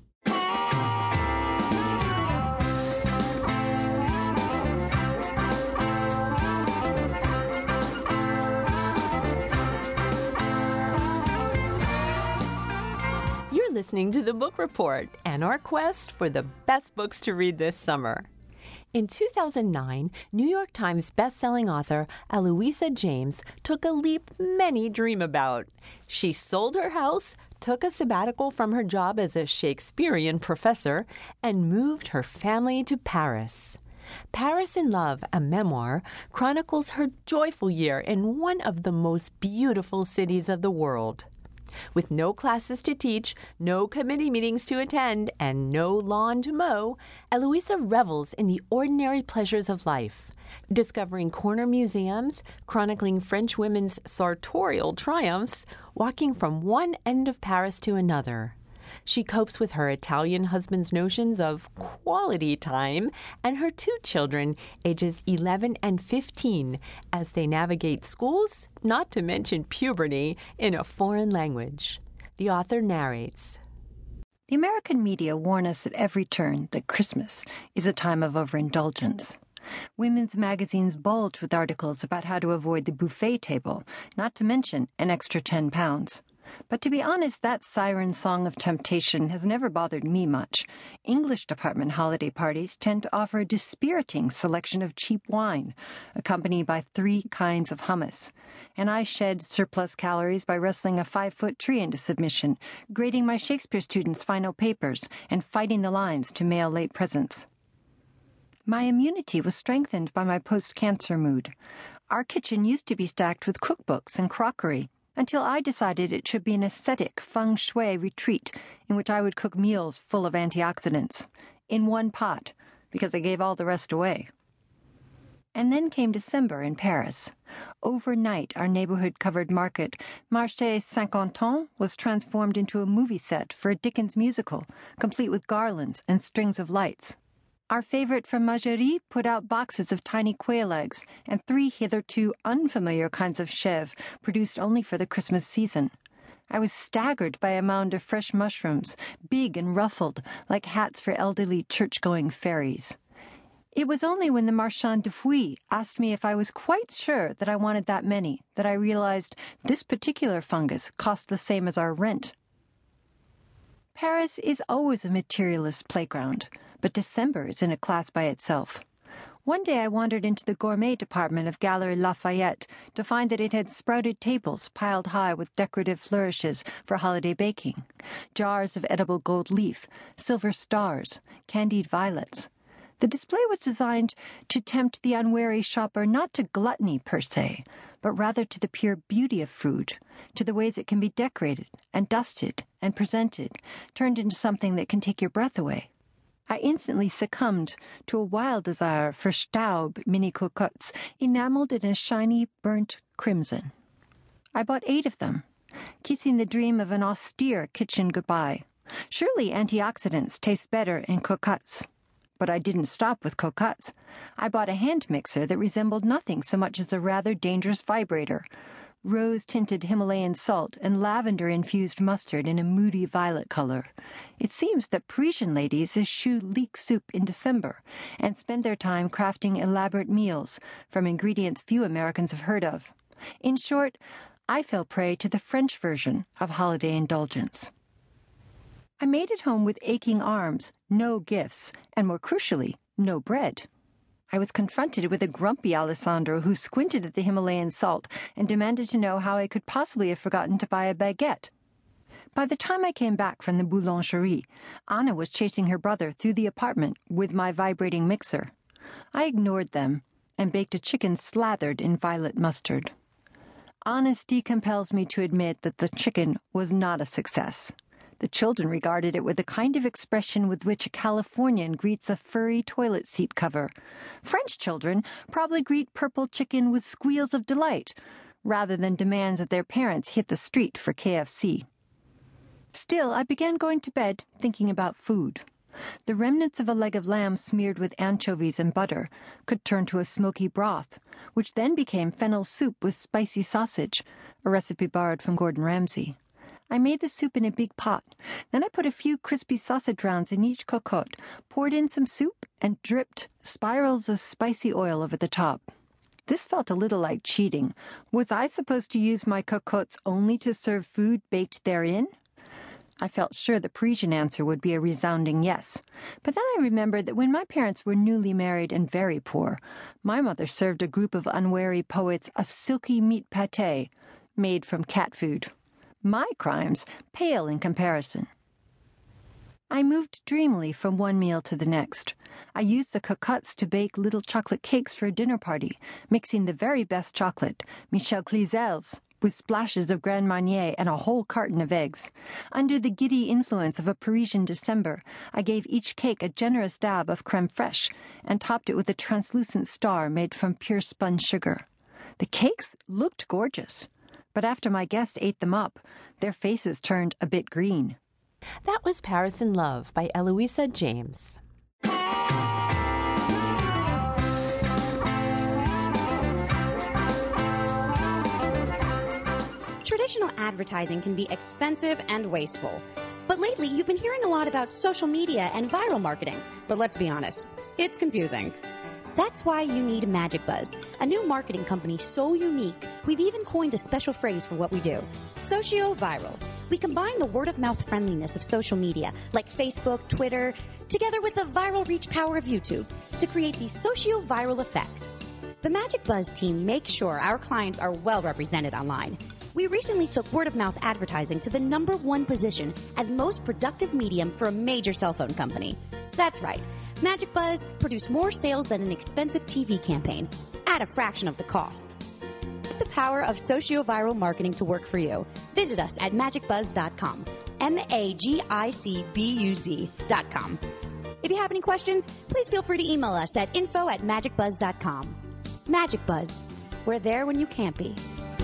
You're listening to The Book Report and our quest for the best books to read this summer. In 2009, New York Times bestselling author Eloisa James took a leap many dream about. She sold her house, took a sabbatical from her job as a Shakespearean professor, and moved her family to Paris. Paris in Love, a memoir, chronicles her joyful year in one of the most beautiful cities of the world. With no classes to teach, no committee meetings to attend, and no lawn to mow, Eloisa revels in the ordinary pleasures of life, discovering corner museums, chronicling French women's sartorial triumphs, walking from one end of Paris to another. She copes with her Italian husband's notions of quality time and her two children, ages 11 and 15, as they navigate schools, not to mention puberty, in a foreign language. The author narrates. The American media warn us at every turn that Christmas is a time of overindulgence. Women's magazines bulge with articles about how to avoid the buffet table, not to mention an extra 10 pounds. But to be honest, that siren song of temptation has never bothered me much. English department holiday parties tend to offer a dispiriting selection of cheap wine, accompanied by 3 kinds of hummus. And I shed surplus calories by wrestling a 5-foot tree into submission, grading my Shakespeare students' final papers, and fighting the lines to mail late presents. My immunity was strengthened by my post-cancer mood. Our kitchen used to be stacked with cookbooks and crockery, until I decided it should be an aesthetic feng shui retreat in which I would cook meals full of antioxidants, in one pot, because I gave all the rest away. And then came December in Paris. Overnight, our neighborhood-covered market, Marché Saint-Quentin, was transformed into a movie set for a Dickens musical, complete with garlands and strings of lights. Our favorite fromagerie put out boxes of tiny quail eggs and 3 hitherto unfamiliar kinds of chèvre produced only for the Christmas season. I was staggered by a mound of fresh mushrooms, big and ruffled, like hats for elderly church-going fairies. It was only when the marchand de fruits asked me if I was quite sure that I wanted that many that I realized this particular fungus cost the same as our rent. Paris is always a materialist playground, but December is in a class by itself. One day I wandered into the gourmet department of Galeries Lafayette to find that it had sprouted tables piled high with decorative flourishes for holiday baking, jars of edible gold leaf, silver stars, candied violets. The display was designed to tempt the unwary shopper not to gluttony per se, but rather to the pure beauty of food, to the ways it can be decorated and dusted and presented, turned into something that can take your breath away. I instantly succumbed to a wild desire for Staub mini cocottes enameled in a shiny, burnt crimson. I bought 8 of them, kissing the dream of an austere kitchen goodbye. Surely antioxidants taste better in cocottes. But I didn't stop with cocottes. I bought a hand mixer that resembled nothing so much as a rather dangerous vibrator. Rose-tinted Himalayan salt and lavender-infused mustard in a moody violet color. It seems that Parisian ladies eschew leek soup in December and spend their time crafting elaborate meals from ingredients few Americans have heard of. In short, I fell prey to the French version of holiday indulgence. I made it home with aching arms, no gifts, and more crucially, no bread. I was confronted with a grumpy Alessandro who squinted at the Himalayan salt and demanded to know how I could possibly have forgotten to buy a baguette. By the time I came back from the boulangerie, Anna was chasing her brother through the apartment with my vibrating mixer. I ignored them and baked a chicken slathered in violet mustard. Honesty compels me to admit that the chicken was not a success. The children regarded it with the kind of expression with which a Californian greets a furry toilet seat cover. French children probably greet purple chicken with squeals of delight, rather than demands that their parents hit the street for KFC. Still, I began going to bed thinking about food. The remnants of a leg of lamb smeared with anchovies and butter could turn to a smoky broth, which then became fennel soup with spicy sausage, a recipe borrowed from Gordon Ramsay. I made the soup in a big pot. Then I put a few crispy sausage rounds in each cocotte, poured in some soup, and dripped spirals of spicy oil over the top. This felt a little like cheating. Was I supposed to use my cocottes only to serve food baked therein? I felt sure the Parisian answer would be a resounding yes. But then I remembered that when my parents were newly married and very poor, my mother served a group of unwary poets a silky meat pâté made from cat food. My crimes pale in comparison. I moved dreamily from one meal to the next. I used the cocottes to bake little chocolate cakes for a dinner party, mixing the very best chocolate, Michel Clissel's, with splashes of Grand Marnier and a whole carton of eggs. Under the giddy influence of a Parisian December, I gave each cake a generous dab of creme fraiche and topped it with a translucent star made from pure spun sugar. The cakes looked gorgeous, but after my guests ate them up, their faces turned a bit green. That was Paris in Love by Eloisa James. Traditional advertising can be expensive and wasteful. But lately, you've been hearing a lot about social media and viral marketing. But let's be honest, it's confusing. That's why you need Magic Buzz, a new marketing company so unique, we've even coined a special phrase for what we do: socio-viral. We combine the word-of-mouth friendliness of social media, like Facebook, Twitter, together with the viral reach power of YouTube to create the socio-viral effect. The Magic Buzz team makes sure our clients are well represented online. We recently took word-of-mouth advertising to the #1 position as most productive medium for a major cell phone company. That's right. Magic Buzz produced more sales than an expensive TV campaign, at a fraction of the cost. Put the power of socio-viral marketing to work for you. Visit us at magicbuzz.com. MAGICBUZ.com. If you have any questions, please feel free to email us at info@magicbuzz.com. Magic Buzz. We're there when you can't be.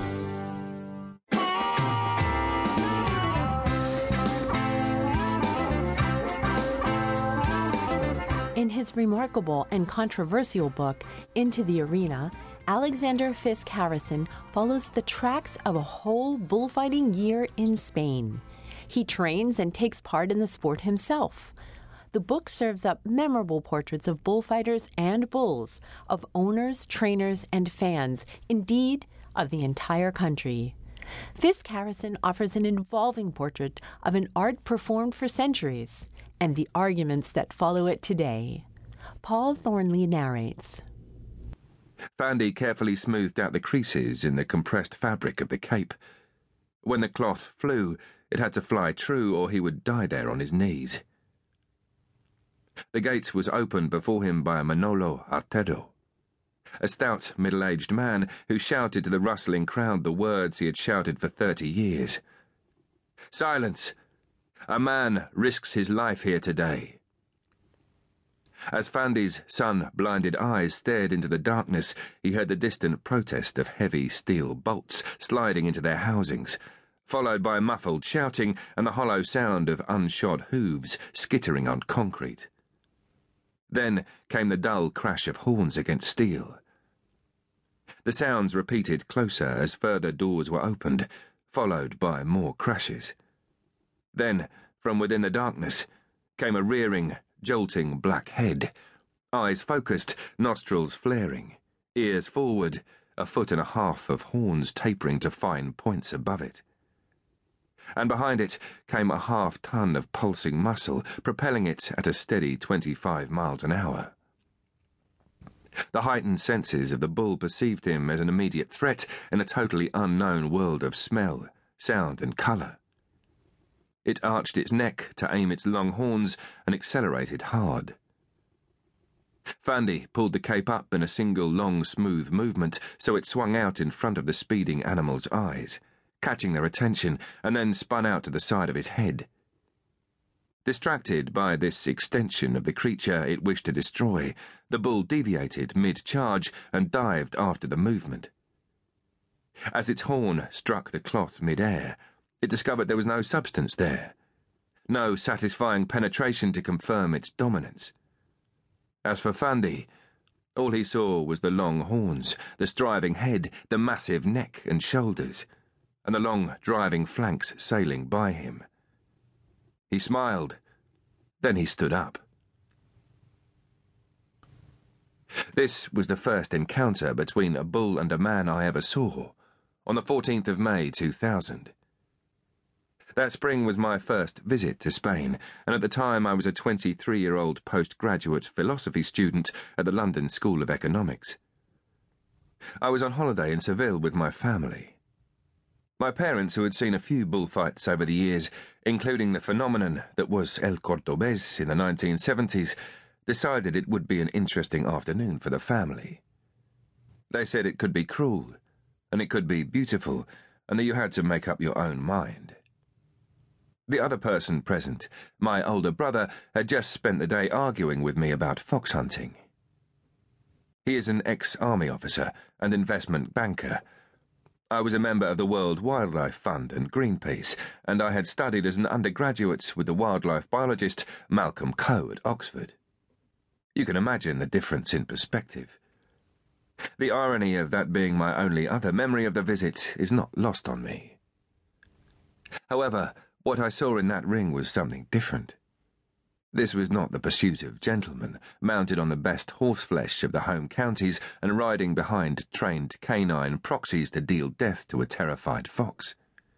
In his remarkable and controversial book, Into the Arena, Alexander Fisk Harrison follows the tracks of a whole bullfighting year in Spain. He trains and takes part in the sport himself. The book serves up memorable portraits of bullfighters and bulls, of owners, trainers, and fans, indeed, of the entire country. Fisk Harrison offers an involving portrait of an art performed for centuries and the arguments that follow it today. Paul Thornley narrates. Fandy carefully smoothed out the creases in the compressed fabric of the cape. When the cloth flew, it had to fly true or he would die there on his knees. The gates was opened before him by a Manolo Artero, a stout, middle-aged man who shouted to the rustling crowd the words he had shouted for 30 years. "Silence! A man risks his life here today." As Fandy's sun-blinded eyes stared into the darkness, he heard the distant protest of heavy steel bolts sliding into their housings, followed by muffled shouting and the hollow sound of unshod hooves skittering on concrete. Then came the dull crash of horns against steel. The sounds repeated closer as further doors were opened, followed by more crashes. Then, from within the darkness, came a rearing, jolting black head, eyes focused, nostrils flaring, ears forward, a foot and a half of horns tapering to fine points above it. And behind it came a half-ton of pulsing muscle, propelling it at a steady 25 miles an hour. The heightened senses of the bull perceived him as an immediate threat in a totally unknown world of smell, sound, and colour. It arched its neck to aim its long horns and accelerated hard. Fandy pulled the cape up in a single long, smooth movement so it swung out in front of the speeding animal's eyes, catching their attention, and then spun out to the side of his head. Distracted by this extension of the creature it wished to destroy, the bull deviated mid-charge and dived after the movement. As its horn struck the cloth mid-air, it discovered there was no substance there, no satisfying penetration to confirm its dominance. As for Fandy, all he saw was the long horns, the striving head, the massive neck and shoulders, and the long driving flanks sailing by him. He smiled, then he stood up. This was the first encounter between a bull and a man I ever saw, on the 14th of May 2000. That spring was my first visit to Spain, and at the time I was a 23-year-old postgraduate philosophy student at the London School of Economics. I was on holiday in Seville with my family. My parents, who had seen a few bullfights over the years, including the phenomenon that was El Cordobés in the 1970s, decided it would be an interesting afternoon for the family. They said it could be cruel, and it could be beautiful, and that you had to make up your own mind. The other person present, my older brother, had just spent the day arguing with me about fox hunting. He is an ex-army officer and investment banker. I was a member of the World Wildlife Fund and Greenpeace, and I had studied as an undergraduate with the wildlife biologist Malcolm Coe at Oxford. You can imagine the difference in perspective. The irony of that being my only other memory of the visit is not lost on me. However, what I saw in that ring was something different. This was not the pursuit of gentlemen, mounted on the best horseflesh of the home counties and riding behind trained canine proxies to deal death to a terrified fox.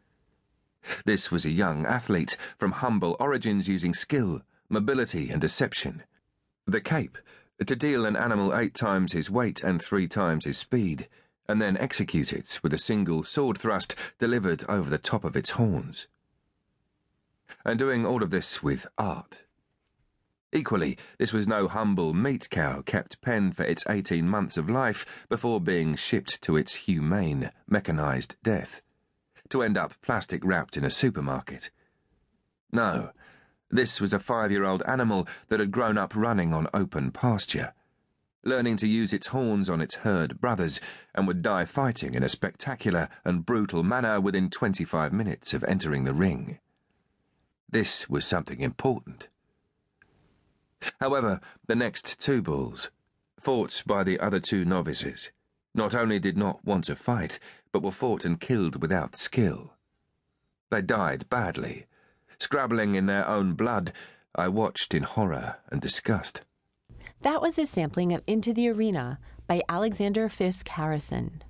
This was a young athlete from humble origins using skill, mobility and deception. The cape, to deal an animal 8 times his weight and 3 times his speed, and then execute it with a single sword thrust delivered over the top of its horns. And doing all of this with art. Equally, this was no humble meat cow kept penned for its 18 months of life before being shipped to its humane, mechanized death, to end up plastic-wrapped in a supermarket. No, this was a 5-year-old animal that had grown up running on open pasture, learning to use its horns on its herd brothers, and would die fighting in a spectacular and brutal manner within 25 minutes of entering the ring. This was something important. However, the next 2 bulls, fought by the other 2 novices, not only did not want to fight, but were fought and killed without skill. They died badly. Scrabbling in their own blood, I watched in horror and disgust. That was a sampling of Into the Arena by Alexander Fisk Harrison.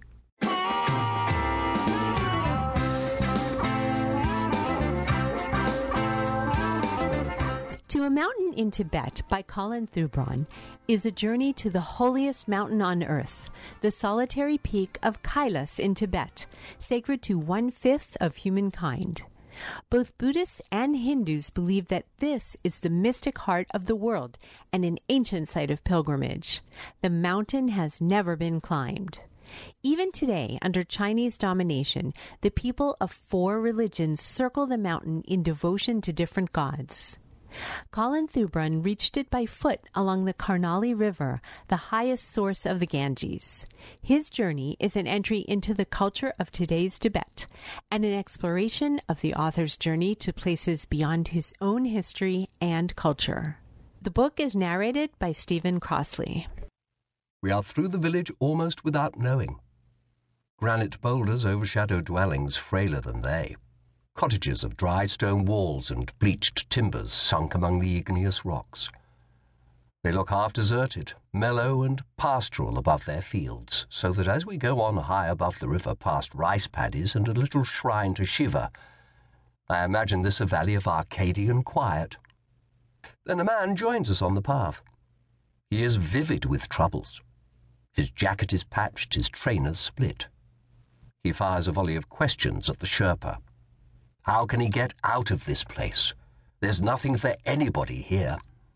To a Mountain in Tibet by Colin Thubron is a journey to the holiest mountain on earth, the solitary peak of Kailas in Tibet, sacred to 1/5 of humankind. Both Buddhists and Hindus believe that this is the mystic heart of the world and an ancient site of pilgrimage. The mountain has never been climbed. Even today, under Chinese domination, the people of 4 religions circle the mountain in devotion to different gods. Colin Thubron reached it by foot along the Karnali River, the highest source of the Ganges. His journey is an entry into the culture of today's Tibet and an exploration of the author's journey to places beyond his own history and culture. The book is narrated by Stephen Crossley. We are through the village almost without knowing. Granite boulders overshadow dwellings frailer than they. Cottages of dry stone walls and bleached timbers sunk among the igneous rocks. They look half deserted, mellow and pastoral above their fields, so that as we go on high above the river past rice paddies and a little shrine to Shiva, I imagine this a valley of Arcadian quiet. Then a man joins us on the path. He is vivid with troubles. His jacket is patched, his trainers split. He fires a volley of questions at the Sherpa. How can he get out of this place? There's nothing for anybody here.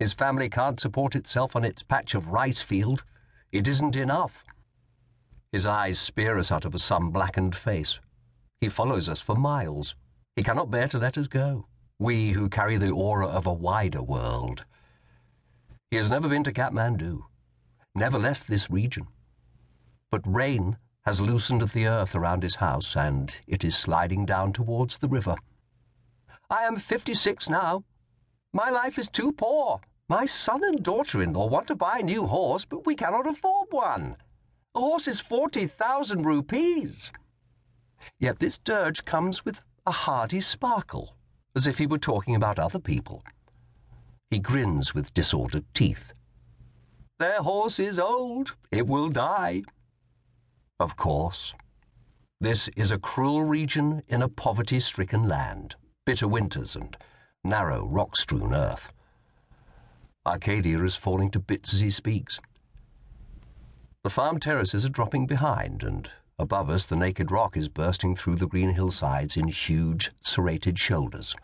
His family can't support itself on its patch of rice field. It isn't enough. His eyes spear us out of a sun-blackened face. He follows us for miles. He cannot bear to let us go, we who carry the aura of a wider world. He has never been to Kathmandu, never left this region. But rain has loosened the earth around his house, and it is sliding down towards the river. I am 56 now. My life is too poor. My son and daughter-in-law want to buy a new horse, but we cannot afford one. A horse is 40,000 rupees. Yet this dirge comes with a hearty sparkle, as if he were talking about other people. He grins with disordered teeth. Their horse is old. It will die. Of course. This is a cruel region in a poverty-stricken land, bitter winters and narrow, rock-strewn earth. Arcadia is falling to bits as he speaks. The farm terraces are dropping behind, and above us the naked rock is bursting through the green hillsides in huge, serrated shoulders.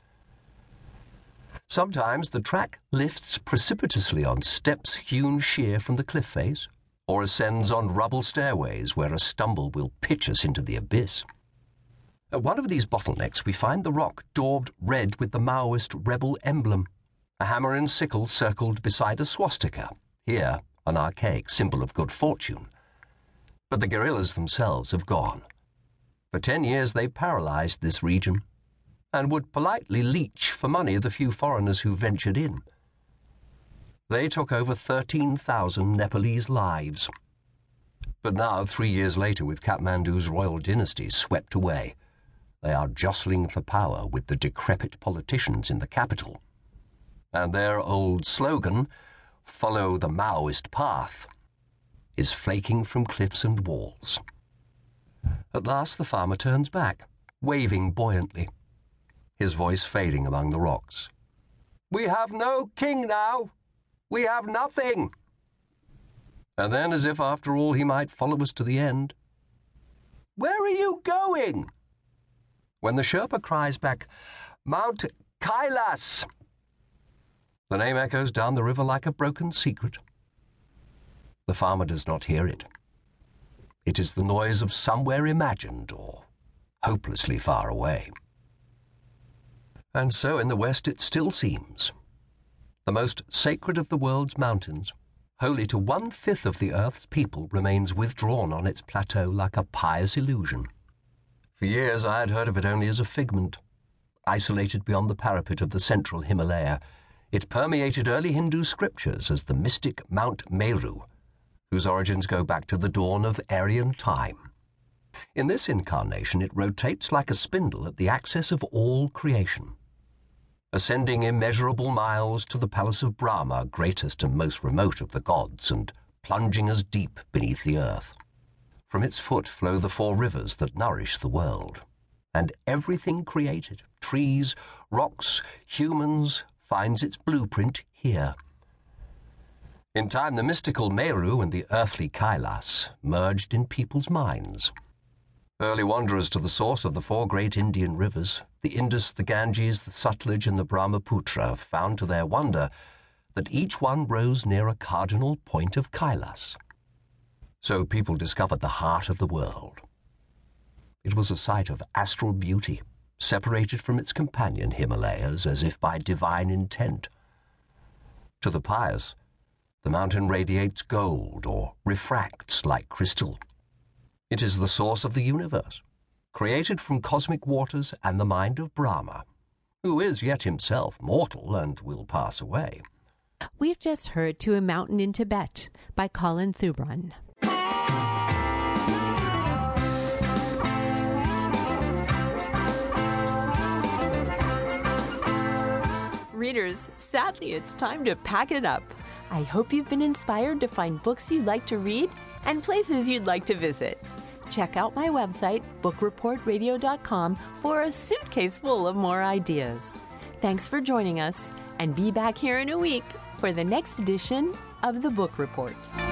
Sometimes the track lifts precipitously on steps hewn sheer from the cliff face, or ascends on rubble stairways where a stumble will pitch us into the abyss. At one of these bottlenecks we find the rock daubed red with the Maoist rebel emblem, a hammer and sickle circled beside a swastika, here an archaic symbol of good fortune. But the guerrillas themselves have gone. For 10 years they paralyzed this region, and would politely leech for money the few foreigners who ventured in. They took over 13,000 Nepalese lives. But now, 3 years later, with Kathmandu's royal dynasty swept away, they are jostling for power with the decrepit politicians in the capital. And their old slogan, "Follow the Maoist path," is flaking from cliffs and walls. At last the farmer turns back, waving buoyantly, his voice fading among the rocks. We have no king now. We have nothing. And then, as if after all he might follow us to the end, Where are you going? When the Sherpa cries back, Mount Kailas, the name echoes down the river like a broken secret. The farmer does not hear it. It is the noise of somewhere imagined or hopelessly far away. And so in the West it still seems. The most sacred of the world's mountains, holy to 1/5 of the Earth's people, remains withdrawn on its plateau like a pious illusion. For years I had heard of it only as a figment. Isolated beyond the parapet of the central Himalaya, it permeated early Hindu scriptures as the mystic Mount Meru, whose origins go back to the dawn of Aryan time. In this incarnation it rotates like a spindle at the axis of all creation, ascending immeasurable miles to the palace of Brahma, greatest and most remote of the gods, and plunging as deep beneath the earth. From its foot flow the 4 rivers that nourish the world, and everything created, trees, rocks, humans, finds its blueprint here. In time, the mystical Meru and the earthly Kailas merged in people's minds. Early wanderers to the source of the 4 great Indian rivers, the Indus, the Ganges, the Sutlej, and the Brahmaputra, found to their wonder that each one rose near a cardinal point of Kailas. So people discovered the heart of the world. It was a site of astral beauty, separated from its companion Himalayas as if by divine intent. To the pious, the mountain radiates gold or refracts like crystal. It is the source of the universe, created from cosmic waters and the mind of Brahma, who is yet himself mortal and will pass away. We've just heard To a Mountain in Tibet by Colin Thubrun. Readers, sadly it's time to pack it up. I hope you've been inspired to find books you'd like to read and places you'd like to visit. Check out my website, bookreportradio.com, for a suitcase full of more ideas. Thanks for joining us, and be back here in a week for the next edition of the Book Report.